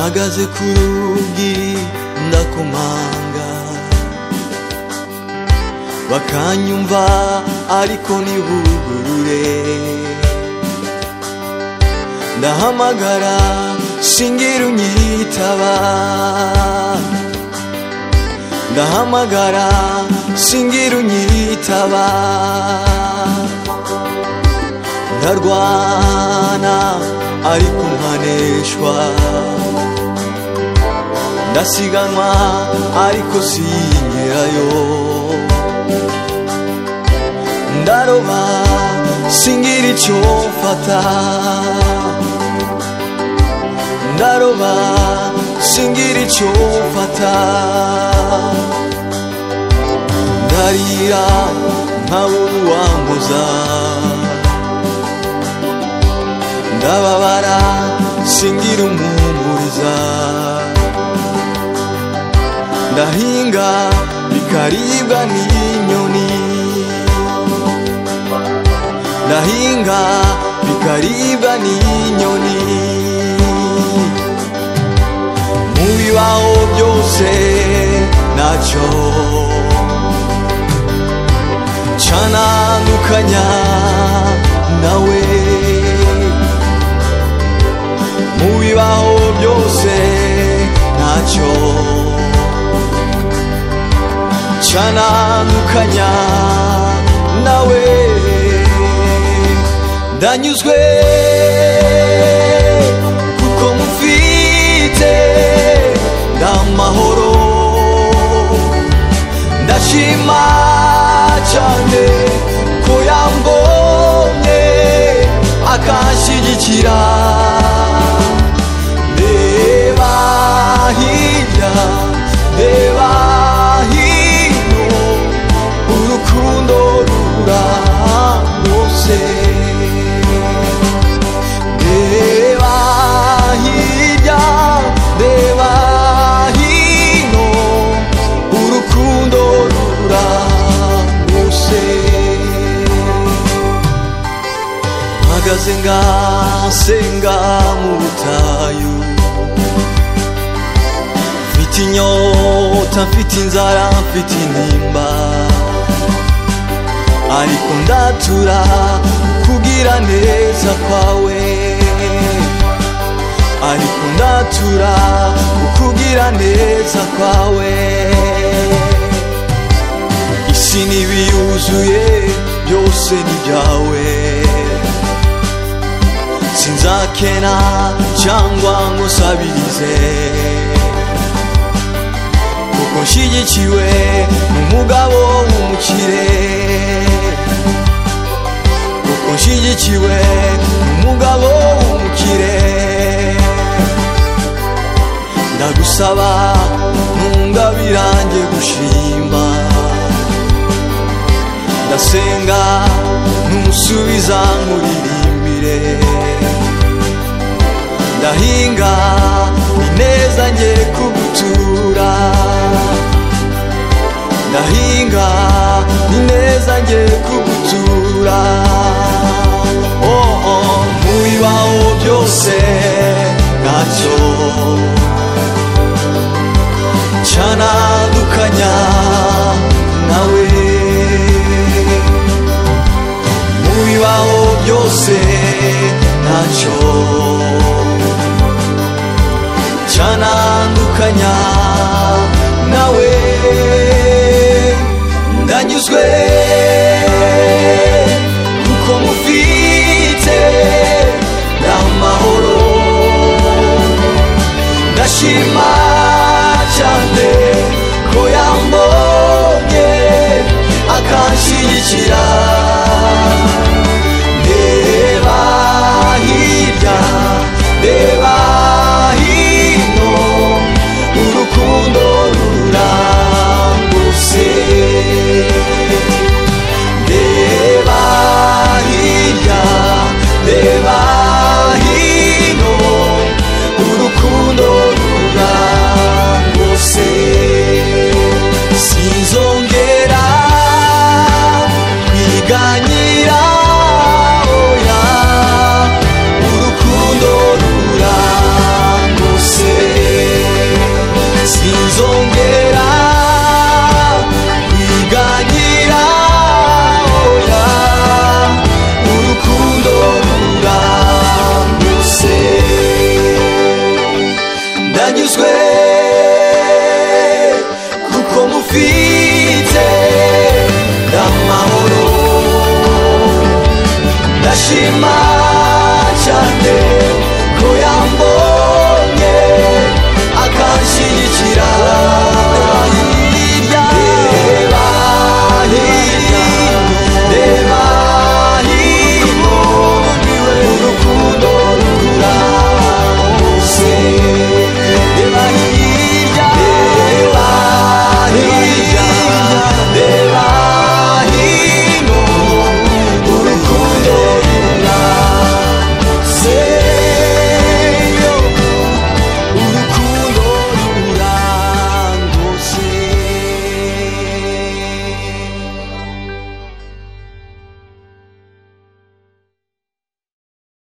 mpagaze ku rugi ndakomanga, bakanyumva ariko ntibugurure. Ndahamagara singira unyitaba, ndahamagara singira unyitaba. Ndarwana ariko nkaneshwa, ndasiganwa ariko sinkerayo. Ndaroba singira icyo mfata, ndaroba singira icyo mfata. Ndarira nkabura uwambuza, ndababara singira umumpuriza. Ndahinga bikaribwa n'inyoni, ndahinga bikaribwa n'inyoni. Mu bibaho byose ntacyo canandukanya nawe, mu bibaho byose ntacyo canandukanya nawe. Ndanyuzwe kuko mufite, ndamahoro. Ndashima cyane ko yambonye akanshyigikira. Ndeba hirya ndeba hino, urukundo rurangose. Ndeba hirya ndeba hino, urukundo rurangose. Mpagaze ngasenga mu butayu, mfite inyota, mfite inzara, mfite intimba, ariko ndatura kugira neza kwawe, ariko ndatura kugira neza kwawe. Isi n'ibiyuzuye byose ni byawe, sinzakena cyangwa ngo nsabirize, kuko nshyigikiwe n'umugabo w'umukire, kuko nshyigikiwe n'umugabo w'umukire. Ndagusaba ntungabirange gushima, ndasenga ntusubiza nkuririmbire. Ndahinga ineza nge kugutura, ndahinga ineza nge kugutura. Mu bibaho byose ntacyo canandukanya nawe, mu bibaho byose ntacyo canandukanya nawe. Ndanyuzwe kuko mufite, ndamahoro. Ndashima cyane ko yambonye akanshyigikira. Ndeba hirya ndeba hino, urukundo rurangose. Ndeba hirya ndeba hino, urukundo rurangose. Sinzongera kwiganyira, oya, urukundo rurangose. umutima